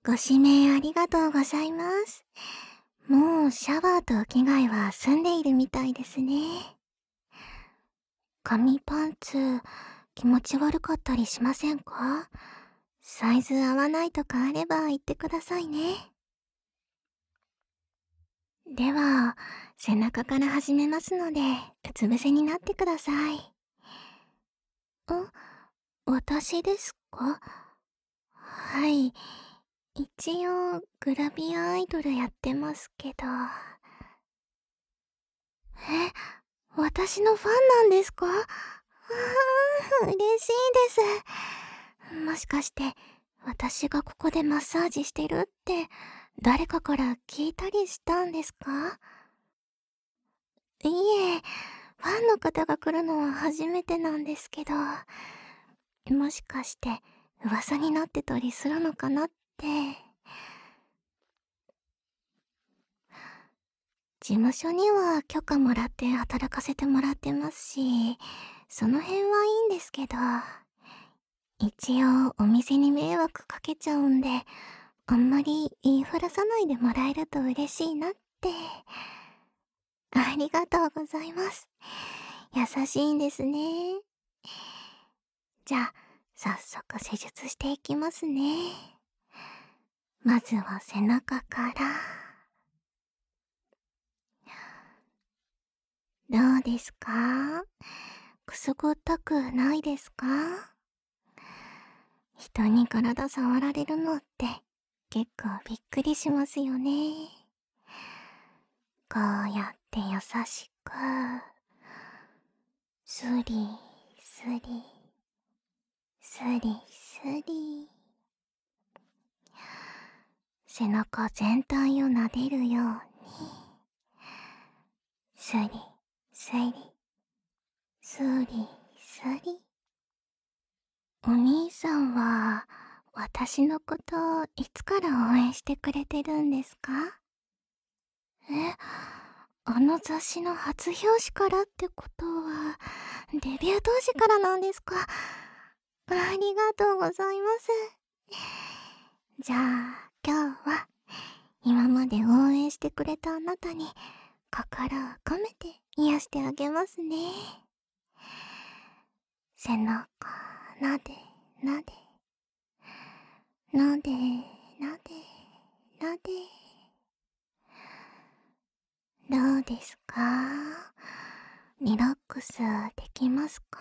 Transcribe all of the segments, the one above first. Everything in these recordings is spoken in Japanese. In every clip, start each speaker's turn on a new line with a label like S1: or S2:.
S1: ご指名ありがとうございます。もうシャワーと着替えは済んでいるみたいですね。紙パンツ、気持ち悪かったりしませんか？サイズ合わないとかあれば言ってくださいね。では、背中から始めますので、うつ伏せになってください。私ですか？はい。一応、グラビアアイドルやってますけど。え、私のファンなんですか？嬉しいです。もしかして、私がここでマッサージしてるって、誰かから聞いたりしたんですか？いえ、ファンの方が来るのは初めてなんですけど、もしかして、噂になってたりするのかなって。事務所には許可もらって働かせてもらってますし、その辺はいいんですけど、一応お店に迷惑かけちゃうんで、あんまり言いふらさないでもらえると嬉しいなって。ありがとうございます。優しいんですね。じゃあ、早速施術していきますね。まずは背中から。どうですか？くすぐったくないですか？人に体触られるのって結構びっくりしますよね。こうやって優しく、スリスリ、スリスリ、背中全体を撫でるように、スリスリ、スリスリ。お兄さんは私のこといつから応援してくれてるんですか？え、あの雑誌の初表紙からってことは、デビュー当時からなんですか？ありがとうございます。じゃあ、今日は、今まで応援してくれたあなたに、心を込めて癒してあげますね。背中、なで、なで、なで、なで、なで。どうですか？リラックスできますか？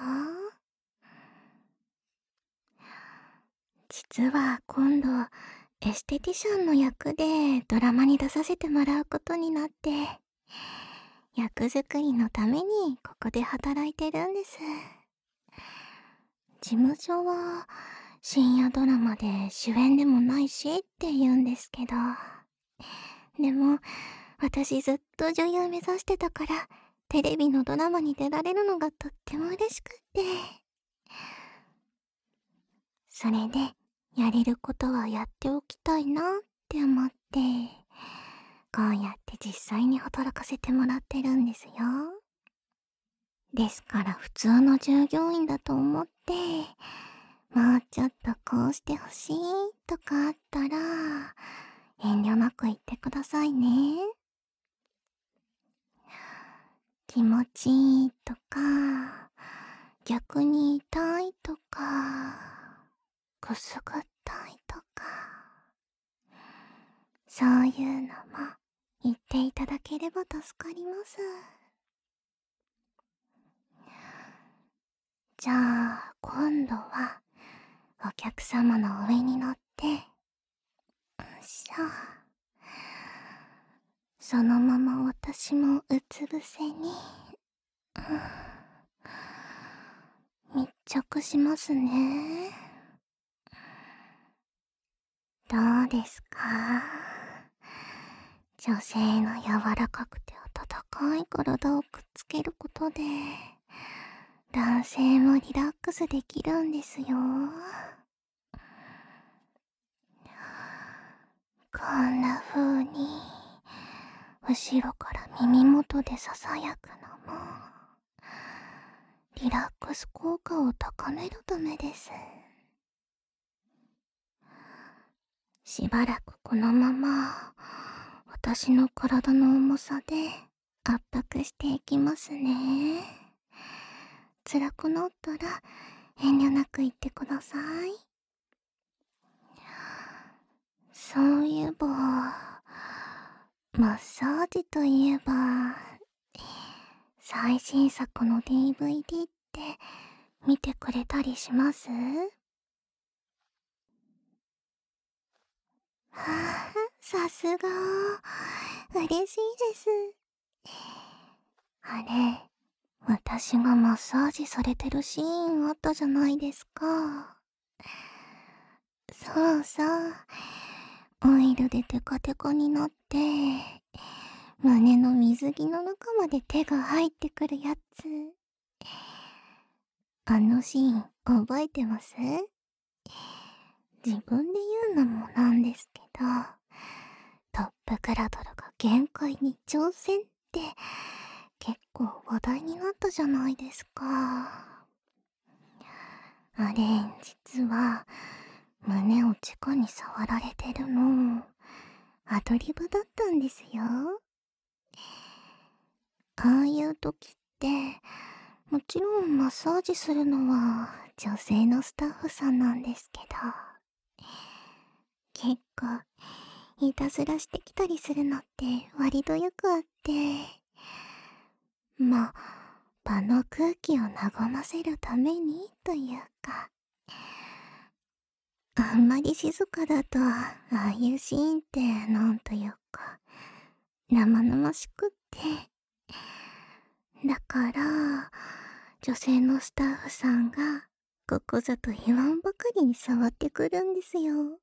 S1: 実は今度、エステティシャンの役でドラマに出させてもらうことになって、役作りのためにここで働いてるんです。事務所は深夜ドラマで主演でもないしって言うんですけど、でも私ずっと女優目指してたから、テレビのドラマに出られるのがとっても嬉しくって、それでやれることはやっておきたいなって思って、こうやって実際に働かせてもらってるんですよ。ですから普通の従業員だと思って、もうちょっとこうしてほしいとかあったら、遠慮なく言ってくださいね。気持ちいいとか、逆に痛いとか、くすぐったいとか、そういうのも言っていただければ助かります。じゃあ、今度は、お客様の上に乗って、よいしょ。そのまま私もうつ伏せに、密着しますね。どうですか？女性の柔らかくて温かい体をくっつけることで、男性もリラックスできるんですよ。こんな風に、後ろから耳元で囁くのも、リラックス効果を高めるためです。 しばらくこのまま私の体の重さで圧迫していきますね。辛くなったら遠慮なく言ってください。そういえば、マッサージといえば、最新作の DVD って見てくれたりします？はあ、さすが。嬉しいです。あれ、私がマッサージされてるシーンあったじゃないですか。そうそう。オイルでテカテカになって、胸の水着の中まで手が入ってくるやつ。あのシーン覚えてます？自分で言うのもなんですけど、トップクラドルが限界に挑戦って結構話題になったじゃないですか。あれ、実は胸を直に触られてるのアドリブだったんですよ。ああいう時ってもちろんマッサージするのは女性のスタッフさんなんですけど、結構いたずらしてきたりするのって割とよくあって、まあ場の空気を和ませるためにというか、あんまり静かだとああいうシーンってなんというか生々しくって、だから女性のスタッフさんがここぞと言わんばかりに触ってくるんですよ。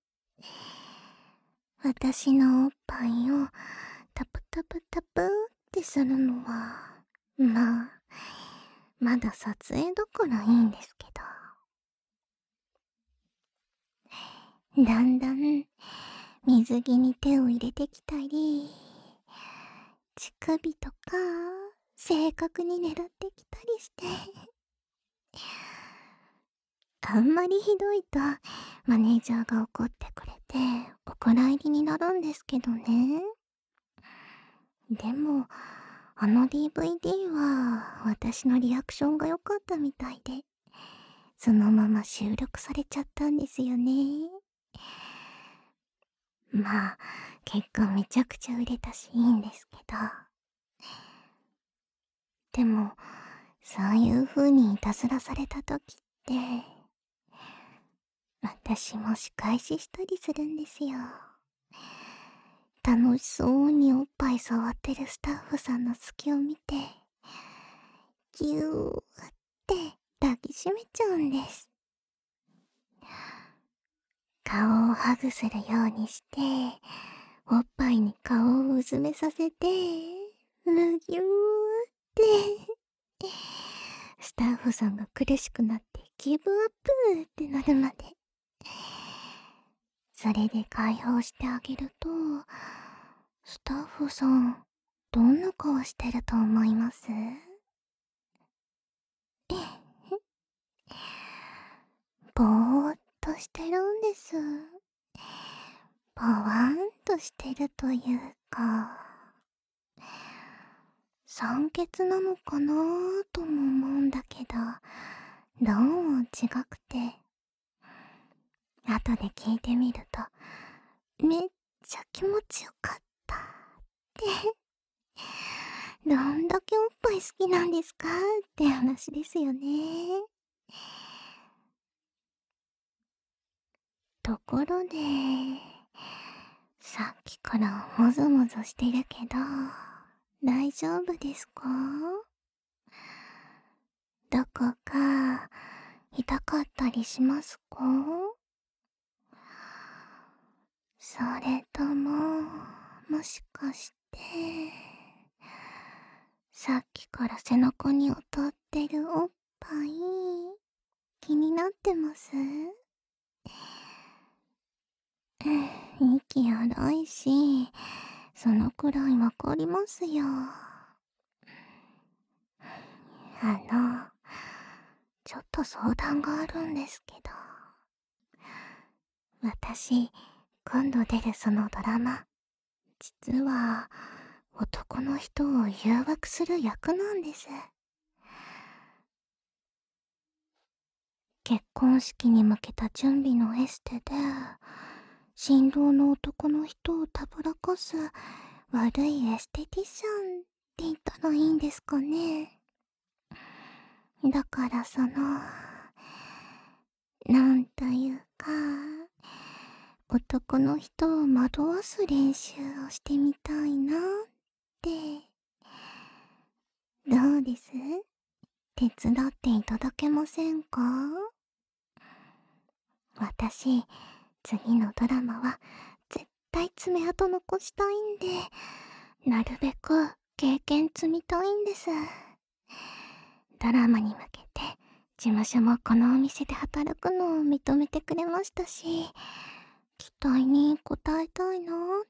S1: 私のおっぱいをタプタプタプってするのは、まあまだ撮影だからいいんですけど、だんだん水着に手を入れてきたり、乳首とか正確に狙ってきたりしてあんまりひどいとマネージャーが怒ってくれてお蔵入りになるんですけどね。でもあの DVD は私のリアクションが良かったみたいで、そのまま収録されちゃったんですよね。まあ結果めちゃくちゃ売れたしいいんですけど、でもそういう風にいたずらされた時って私も仕返ししたりするんですよ。楽しそうにおっぱい触ってるスタッフさんの隙を見てギューって抱きしめちゃうんです。顔をハグするようにしておっぱいに顔をうずめさせてむぎゅーってスタッフさんが苦しくなってギブアップってなるまで、それで解放してあげると、スタッフさんどんな顔してると思います？ぼーっとしてるんです。ぽわんとしてるというか、酸欠なのかなーとも思うんだけど、どうも違くて、後で聞いてみるとめっちゃ気持ちよかったってどんだけおっぱい好きなんですかって話ですよね。ところで、さっきからもぞもぞしてるけど、大丈夫ですか？どこか痛かったりしますか？それとも、もしかして、さっきから背中に当たってるおっぱい、気になってます？息荒いし、そのくらいわかりますよ。ちょっと相談があるんですけど、私、 今度出るそのドラマ、実は男の人を誘惑する役なんです。結婚式に向けた準備のエステで、新郎の男の人をたぶらかす悪いエステティシャンって言ったらいいんですかね。だからなんというか、男の人を惑わす練習をしてみたいなって。どうです？手伝っていただけませんか？私、次のドラマは絶対爪痕残したいんで、なるべく経験積みたいんです。ドラマに向けて、事務所もこのお店で働くのを認めてくれましたし、期待に応えたいなって。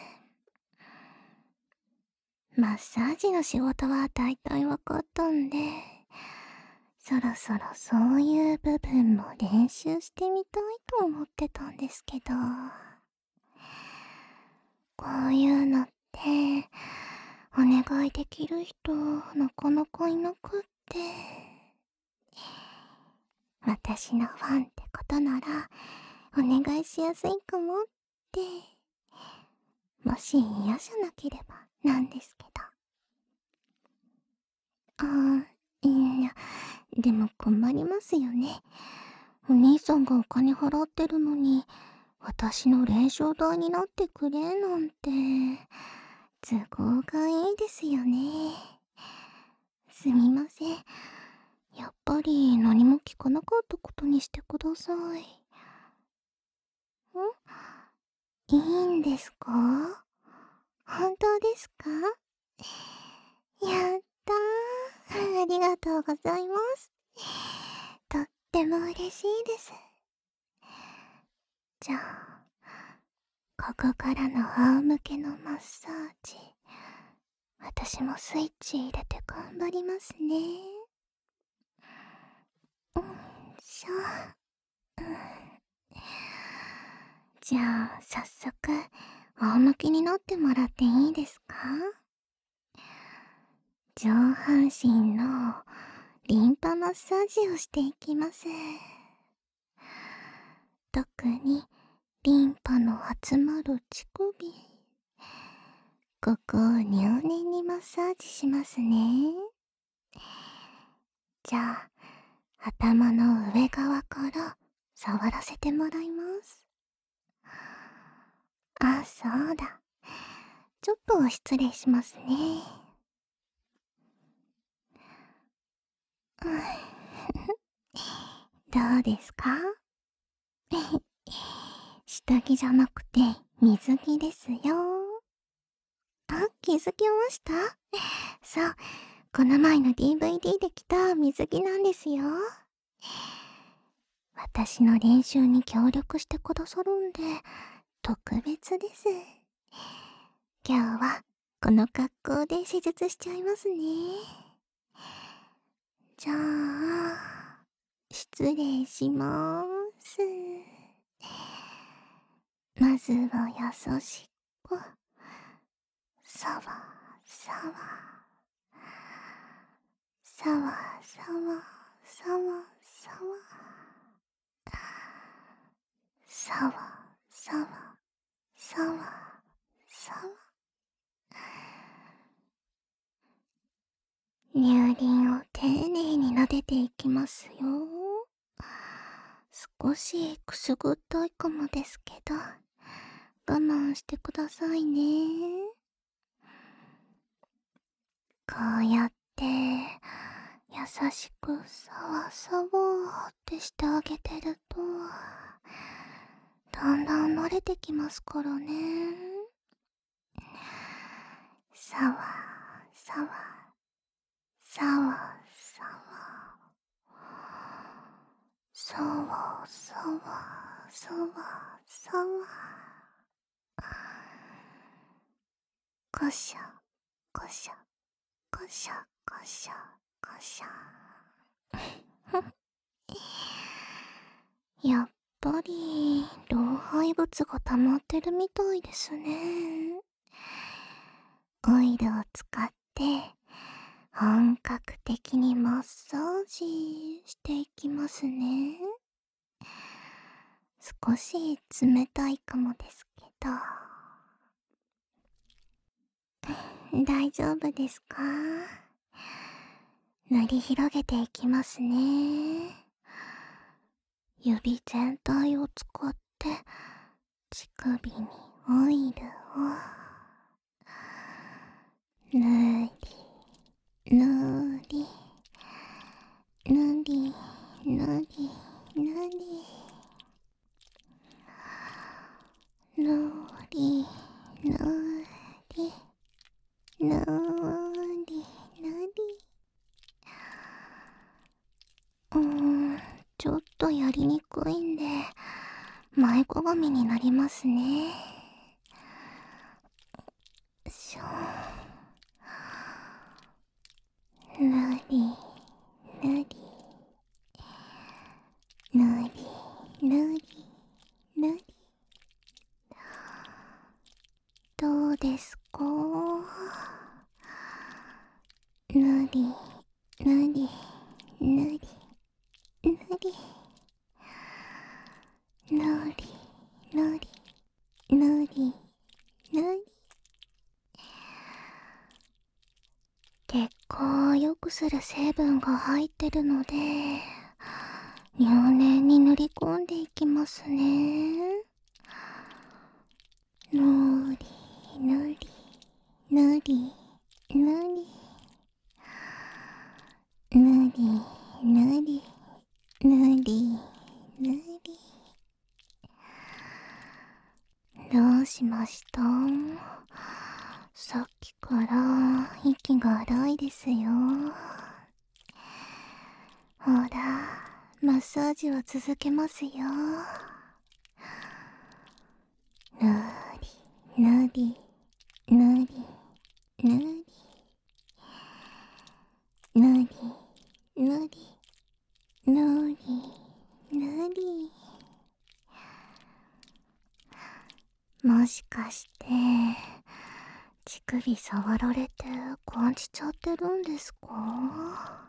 S1: マッサージの仕事は大体わかったんで、そろそろそういう部分も練習してみたいと思ってたんですけど、こういうのってお願いできる人なかなかいなくって、私のファンってことならお願いしやすいかもって。もし嫌じゃなければなんですけど。いや、でも困りますよね。お兄さんがお金払ってるのに、私の練習台になってくれなんて、都合がいいですよね。すみません。やっぱり何も聞かなかったことにしてください。いいんですか？本当ですか？やったー。ありがとうございます。とっても嬉しいです。じゃあ、ここからの仰向けのマッサージ、私もスイッチ入れて頑張りますね。しょ。じゃあ、早速、仰向けになってもらっていいですか？上半身のリンパマッサージをしていきます。特にリンパの集まる乳首、ここを入念にマッサージしますね。じゃあ、頭の上側から触らせてもらいます。そうだ。ちょっと失礼しますね。どうですか？下着じゃなくて水着ですよ。気づきました？そう、この前の DVD で着た水着なんですよ。私の練習に協力してくださるんで、特別です。今日はこの格好で施術しちゃいますね。じゃあ、失礼しまーす。まずは優しく、さわさわ、さわさわさわさわ、さわさわさわさわ。乳輪を丁寧に撫でていきますよ。少しくすぐったいかもですけど、我慢してくださいね。こうやって優しくさわさわってしてあげてると、だんだん慣れてきますからね。さわさわさわさわ、さわさわさわさわ、こしょこしょこしょこしょこしょ。やっぱり同廃物が溜まってるみたいですね。オイルを使って本格的にマッサージしていきますね。少し冷たいかもですけど。大丈夫ですか？塗り広げていきますね。指全体を使って乳首にオイルを塗り塗り塗り塗り塗り塗り塗り塗り塗り。ちょっとやりにくいんで前かがみになりますね。しょ。ぬりぬりぬりぬりぬり。どうですか？ぬりぬりぬりぬりぬりぬりぬりぬり。血行を良くする成分が入ってるので入念に塗り込んでいきますね。ぬりぬりぬりぬりぬりぬりぬりぬり。どうしました？さっきから息が荒いですよ。ほら、マッサージは続けますよ。ぬりぬりぬりぬりぬりぬりぬりぬり。もしかして乳首触られて感じちゃってるんですか？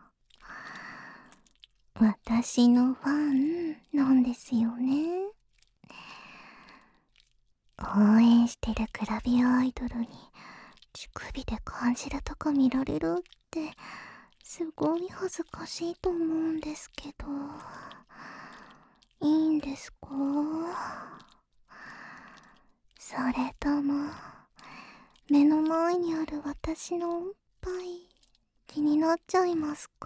S1: 私のファンなんですよね。応援してるグラビアアイドルに乳首で感じるとこ見られるってすごい恥ずかしいと思うんですけど、いいんですか？それとも目の前にある私のおっぱい気になっちゃいますか？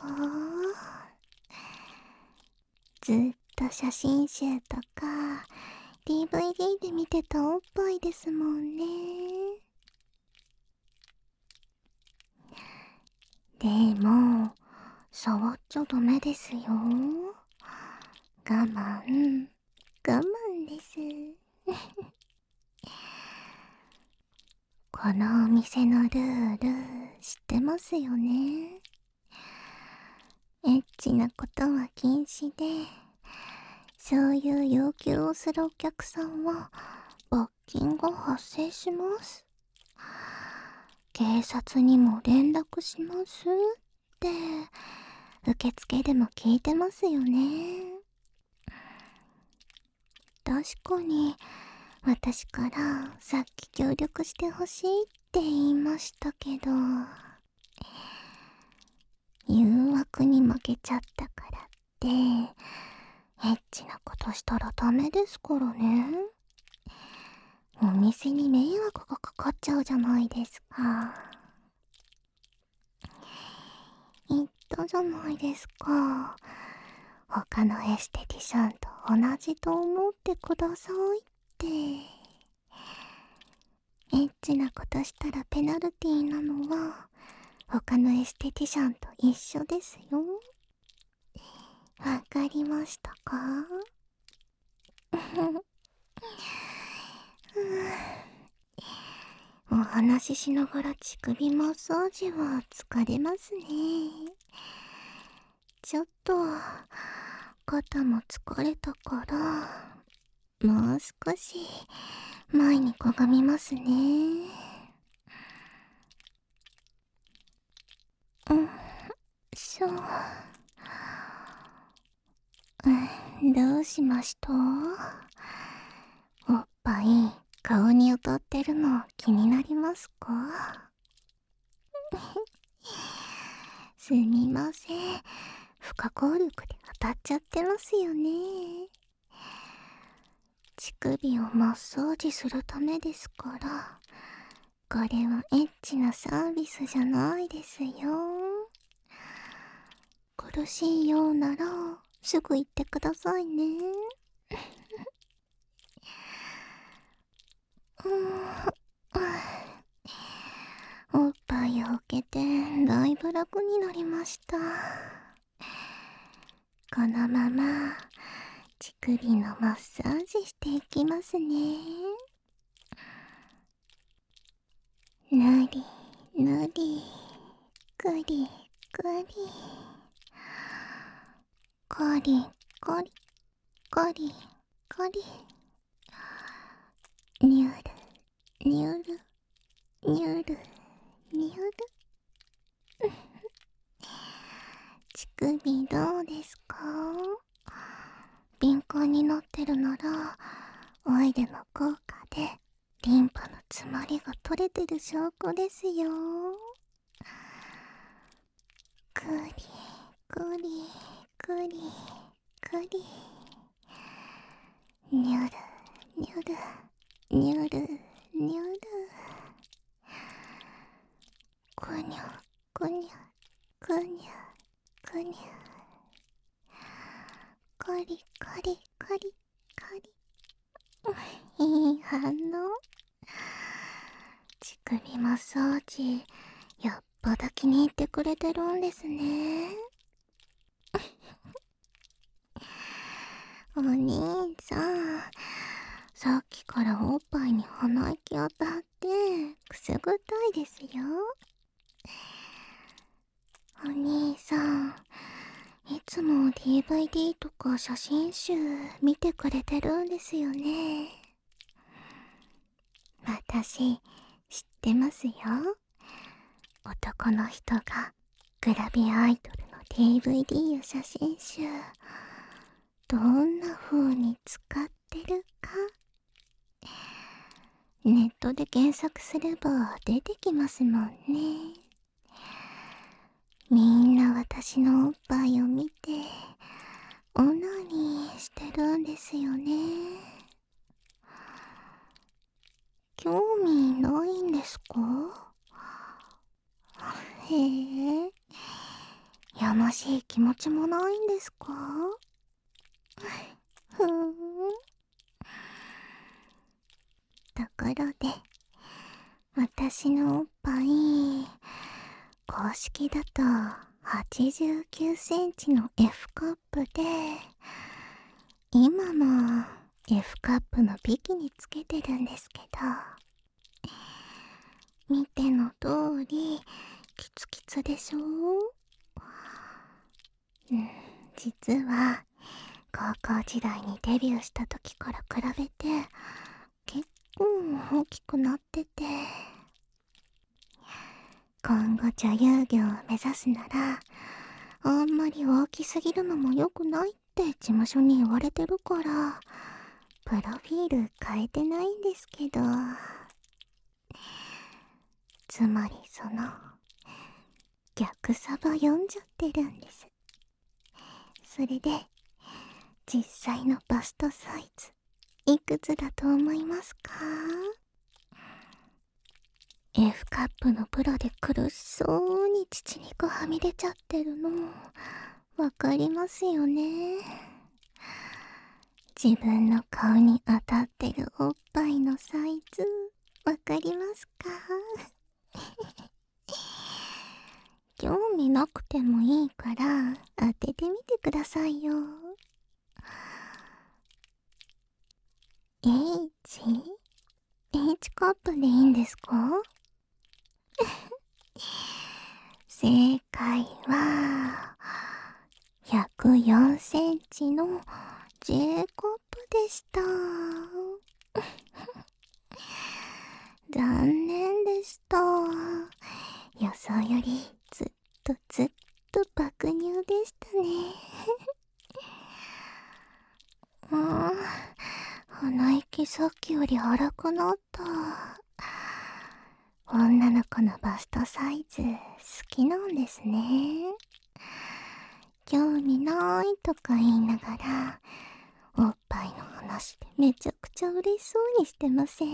S1: ずっと写真集とか DVD で見てたおっぱいですもんね。でも触っちゃダメですよ。我慢我慢です。このお店のルール知ってますよね。エッチなことは禁止で、そういう要求をするお客さんは罰金が発生します。警察にも連絡しますって受付でも聞いてますよね。確かに私からさっき協力してほしいって言いましたけど、誘惑に負けちゃったからってエッチなことしたらダメですからね。お店に迷惑がかかっちゃうじゃないですか。言ったじゃないですか。他のエステティシャンと同じと思ってくださいって。エッチなことしたらペナルティーなのは他のエステティシャンと一緒ですよ。わかりましたか？お話ししながら乳首マッサージは疲れますね。ちょっと肩も疲れたからもう少し前にかがみますね。うん、そう。どうしました？おっぱい顔に当たってるの気になりますか？すみません、不可抗力で当たっちゃってますよね。乳首をマッサージするためですから、これはエッチなサービスじゃないですよ。苦しいようならすぐ言ってくださいね。おっぱいを受けてだいぶ楽になりました。このまま乳首のマッサージしていきますね。ぬりぬり、くりくり、こりこりこりこり、にゅるにゅるにゅるにゅる。乳首どうですか？敏感になってるならオイルの効果でリンパの詰まりが取れてる証拠ですよ。くりくりくりくり、にゅるにゅるにゅるにゅる、くにゅくにゅくにゅくにゅ、カリカリカリカリ。いい反応。乳首マッサージやっぱだ気に入ってくれてるんですね。お兄さん、さっきからおっぱいに鼻息当たってくすぐったいですよ。お兄さん、いつも DVD とか写真集見てくれてるんですよね。私知ってますよ。男の人がグラビアアイドルの DVD や写真集どんな風に使ってるかネットで検索すれば出てきますもんね。みんな私のおっぱいを見てオナニーしてるんですよね。興味ないんですか？へえ、やましい気持ちもないんですか？ふーん。ところで、私のおっぱい、公式だと89センチの F カップで、今も F カップのビキニつけてるんですけど、見ての通り、キツキツでしょ？実は、高校時代にデビューした時から比べて、結構大きくなってて、今後女優業を目指すなら、あんまり大きすぎるのも良くないって事務所に言われてるから、プロフィール変えてないんですけど、つまり逆サバ読んじゃってるんです。それで、実際のバストサイズ、いくつだと思いますか？ F カップのプロで苦しそうに乳肉はみ出ちゃってるの、わかりますよね。自分の顔に当たってるおっぱいのサイズ、わかりますか？興味なくてもいいから当ててみてくださいよ。H カップでいいんですか？正解は104センチの J カップでした。残念でした。予想よりずっとずっと爆乳でしたね。鼻息さっきより荒くなった。女の子のバストサイズ好きなんですね。興味ないとか言いながらおっぱいの話でめちゃくちゃ嬉しそうにしてません？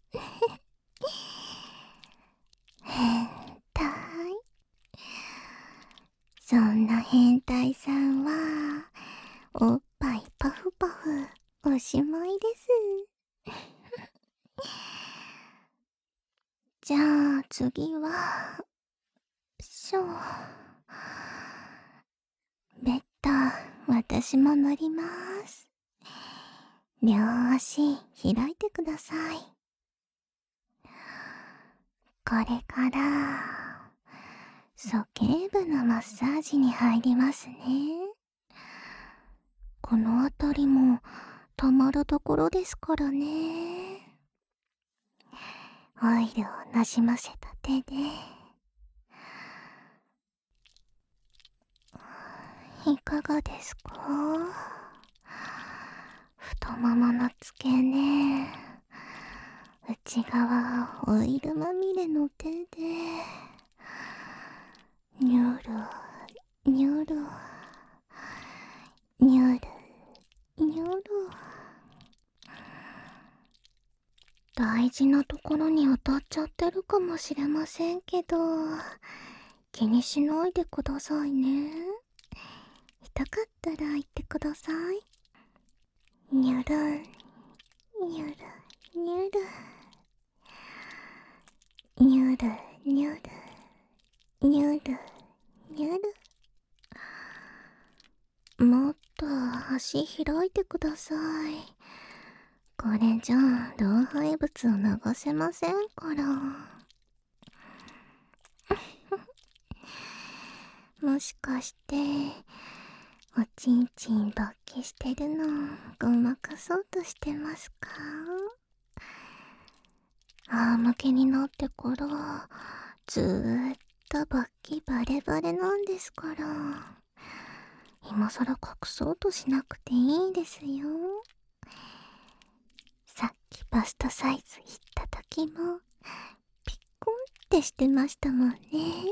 S1: 変態。そんな変態さんはおっぱいパフパフおしまいです。じゃあ次はベッド私も乗ります。両足開いてください。これから鼠径部のマッサージに入りますね。この辺りもたまるところですからね。オイルをなじませた手でいかがですか？太ももの付け根、内側オイルまみれの手でニュルニュルニュルニュル。大事なところに当たっちゃってるかもしれませんけど、気にしないでくださいね。痛かったら言ってください。ニュルニュルニュルニュルニュルニュルニュル。もっと足開いてください。これじゃあ老廃物を流せませんから。もしかしておちんちん勃起してるのごまかそうとしてますか？仰向けになってからずーっと勃起バレバレなんですから、今さら隠そうとしなくていいですよ。さっきバストサイズ言った時もピッコンってしてましたもんね。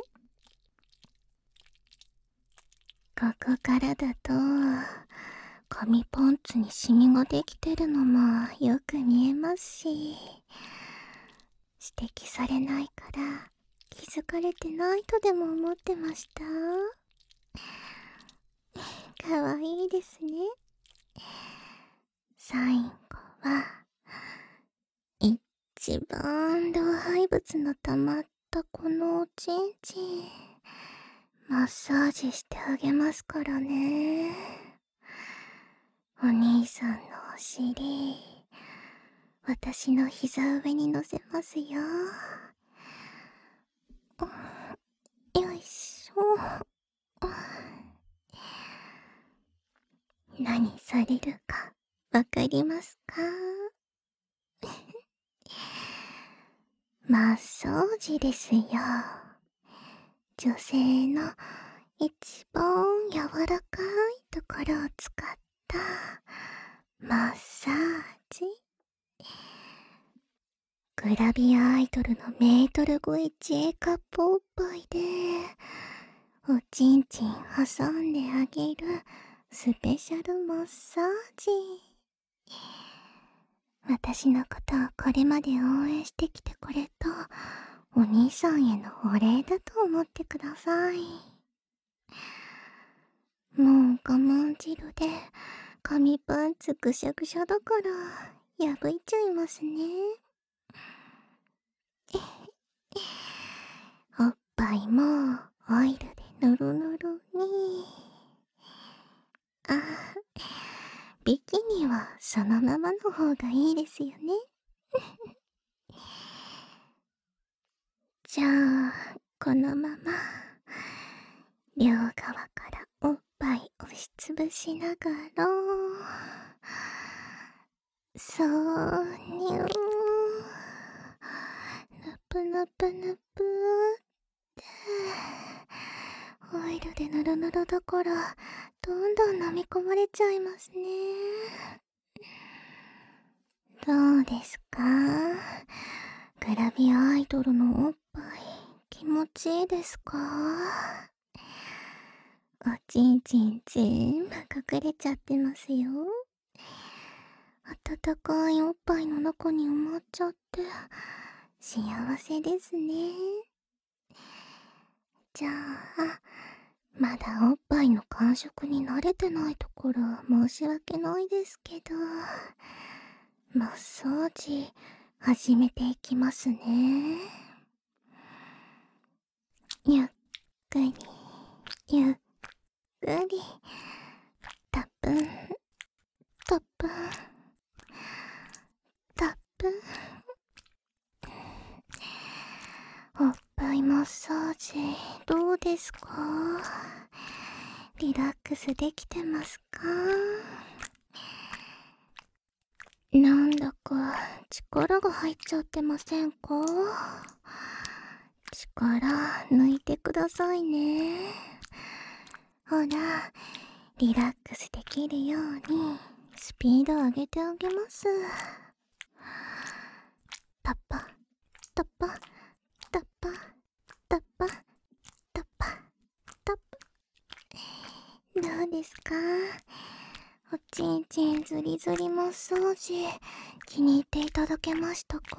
S1: ここからだと紙パンツにシミができてるのもよく見えますし、指摘されないから気づかれてないとでも思ってました？かわいいですね。最後は一番老廃物の溜まったこのおちんちんマッサージしてあげますからね。お兄さんのお尻私の膝上に乗せますよ。よいしょ。何されるかわかりますか？マッサージですよ。女性の一番柔らかいところを使ったマッサージ。グラビアアイドルのメートル超え J カップおっぱいでおちんちん挟んであげるスペシャルマッサージ。私のことをこれまで応援してきてくれたお兄さんへのお礼だと思ってください。もう我慢汁で紙パンツぐしゃぐしゃだから破いちゃいますね。おっぱいもオイルでぬるぬるに。ビキニはそのままの方がいいですよね。じゃあこのまま両側からおっぱい押しつぶしながらそう、にゅー。ぬぷぬぷぬぷーって。オイルでぬるぬるだから、どんどん飲み込まれちゃいますね。どうですか？グラビアアイドルのおっぱい、気持ちいいですか？おちんちん全部隠れちゃってますよ。温かいおっぱいの中に埋まっちゃって、幸せですね。じゃあ、まだおっぱいの感触に慣れてないところ申し訳ないですけど、マッサージ始めていきますね。ゆっくり、ゆっくり、タプン、タプン、タプン。おっぱいマッサージどうですか？リラックスできてますか？なんだか力が入っちゃってませんか？力抜いてくださいね。ほら、リラックスできるようにスピード上げてあげます。タッパタッパタッパタッパタッパタッパ。どうですか？おちんちんズリズリマッサージ気に入っていただけましたか？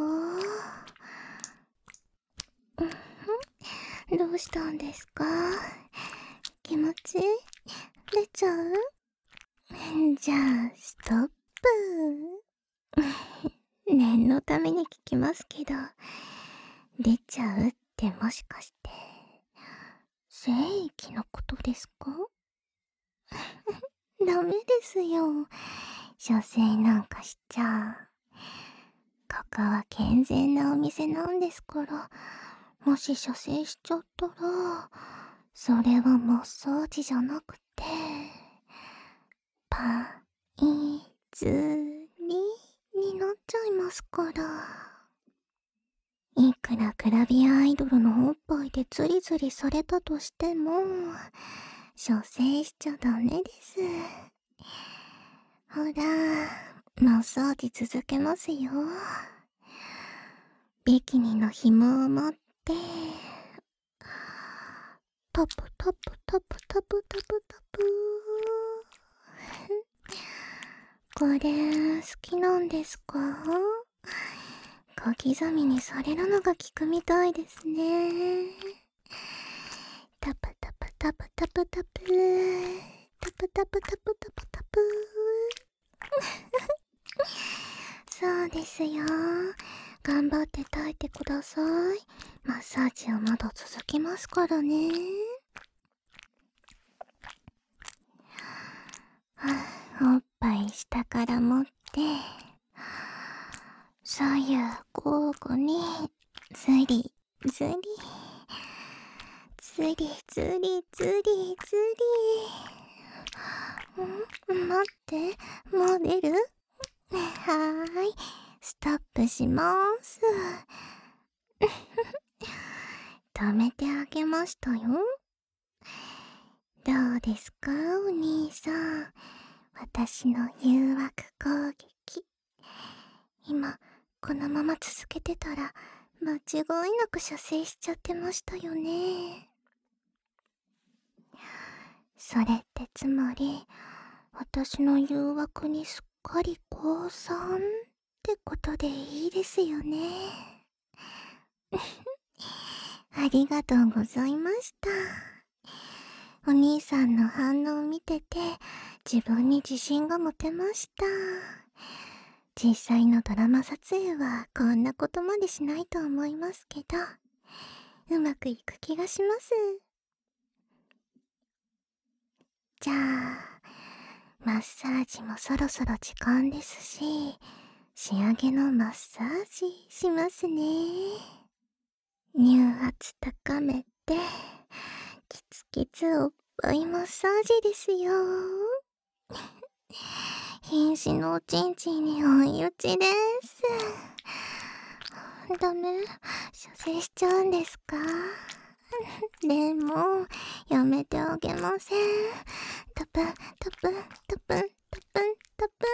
S1: どうしたんですか？気持ち出ちゃう？じゃあストップ。念のために聞きますけど、出ちゃうってもしかして精液のことですか？ダメですよ。射精なんかしちゃ。ここは健全なお店なんですから、もし射精しちゃったら、それはマッサージじゃなくて、パイズリになっちゃいますから。いくらグラビアアイドルのおっぱいでズリズリされたとしても、射精しちゃダメです。ほら、マッサージ続けますよ。ビキニの紐を持って、タプタプタプタプタプタプ。これ、好きなんですか？小刻みにされるのが効くみたいですね。タプタプタプタプタプタプタプタプタプタプ。そうですよ。頑張って耐えてください。マッサージはまだ続きますからね。おっぱい下から持って、左右交互にズリズリズリズリズリズリ。待って、もう出る？はーい、ストップしまーす。止めてあげましたよ。どうですか、お兄さん。私の誘惑攻撃。今、このまま続けてたら、間違いなく射精しちゃってましたよね。それってつまり、私の誘惑にすっかり降参ってことでいいですよね。ありがとうございました。お兄さんの反応を見てて、自分に自信が持てました。実際のドラマ撮影はこんなことまでしないと思いますけど、うまくいく気がします。じゃあ、マッサージもそろそろ時間ですし、仕上げのマッサージしますね。乳圧高めて、キツキツおっぱいマッサージですよ。 瀕死のおちんちんに追い打ちです。ダメ？射精しちゃうんですか？でも、やめてあげません。タプン、タプン、タプン、タプン、タプ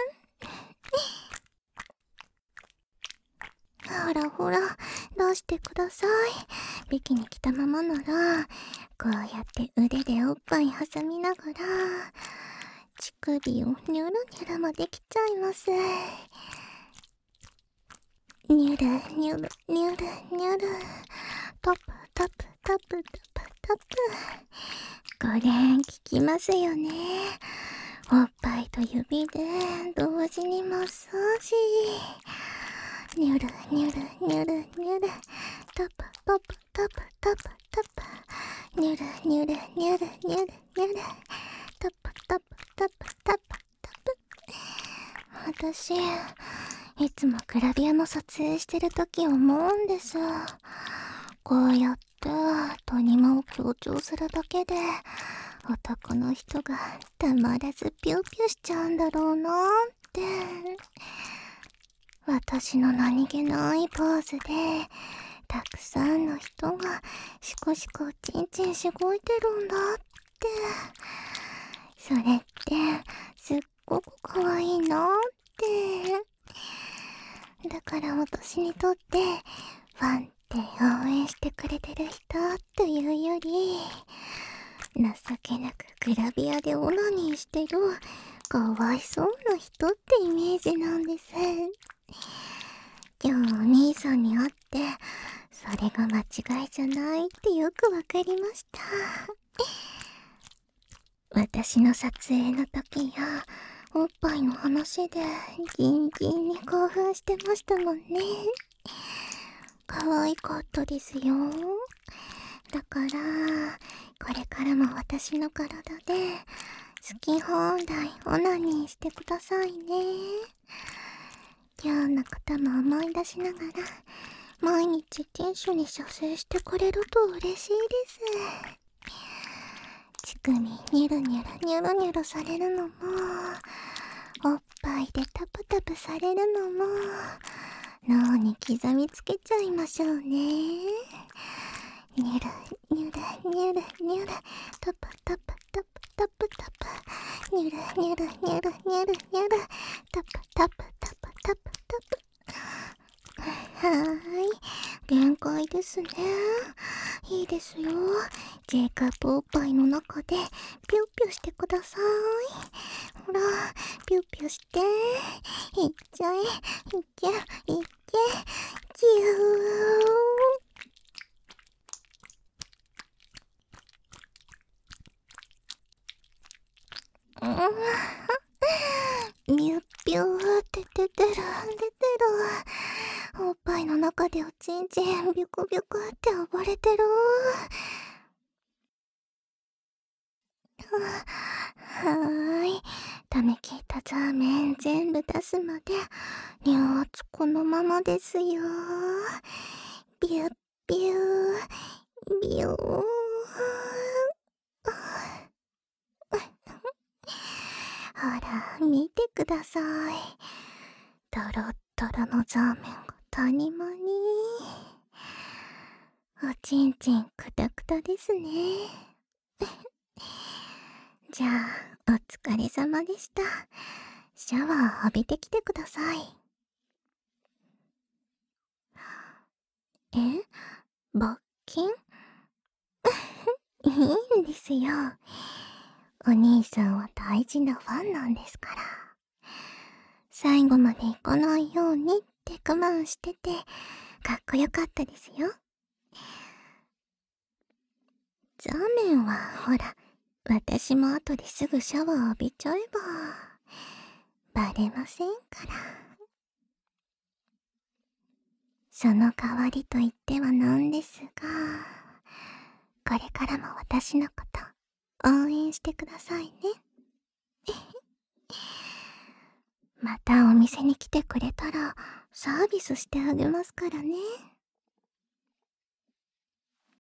S1: ン。ほらほら、出してください。ビキに着たままなら、こうやって腕でおっぱい挟みながら、乳首をニュルニュルもできちゃいます。ニュルニュルニュルニュル。タプタプタプタプタプ。これ効きますよね。おっぱいと指で同時にマッサージ。ニュルニュルニュルニュル。タプタプタプタプタプ。ニュルニュルニュルニュルニュル。タプタプタプタプタプ。私、いつもグラビアの撮影してるとき思うんです。こうやって谷間を強調するだけで男の人がたまらずピューピューしちゃうんだろうなーって。私の何気ないポーズでたくさんの人がシコシコチンチンしごいてるんだって。それってすっごく可愛いなって。だから私にとってファンって応援してくれてる人というより、情けなくグラビアでオナニーしてるかわいそうな人ってイメージなんです。今日お兄さんに会ってそれが間違いじゃないってよくわかりました。私の撮影の時やおっぱいの話でギンギンに興奮してましたもんね。可愛かったですよ。だからこれからも私の体で好き放題オナニーしてくださいね。今日のことも思い出しながら毎日テンションに射精してくれると嬉しいです。乳首ニュルニュルニュルニュルされるのも、おっぱいでタプタプされるのも脳に刻みつけちゃいましょうね。ニュルニュルニュルニュル。タプタプタプタプタプ。ニュルニュルニュルニュルニュル。タプタプタプタプタプ。はーい、限界ですね。いいですよ。J カップおっぱいの中でピューピューしてください。ほら、ピューピューして。いっちゃえ、いっけ、いっけ、キュー。ミュッピューって出てる、出てる。おっぱいの中でおちんちんビュクビュクって暴れてる。はーい。溜め切ったザーメン全部出すまで乳圧このままですよ。ビュッビュービュー。ほら見てください。トロットロのザーメンが谷間に。おちんちんくたくたですね。じゃあお疲れ様でした。シャワー浴びてきてください。え？罰金？いいんですよ。お兄さんは大事なファンなんですから。最後まで行かないようにって我慢しててかっこよかったですよ。ザーメンはほら、私も後ですぐシャワー浴びちゃえばバレませんから。その代わりと言ってはなんですが、これからも私のこと応援してくださいね。またお店に来てくれたらサービスしてあげますからね。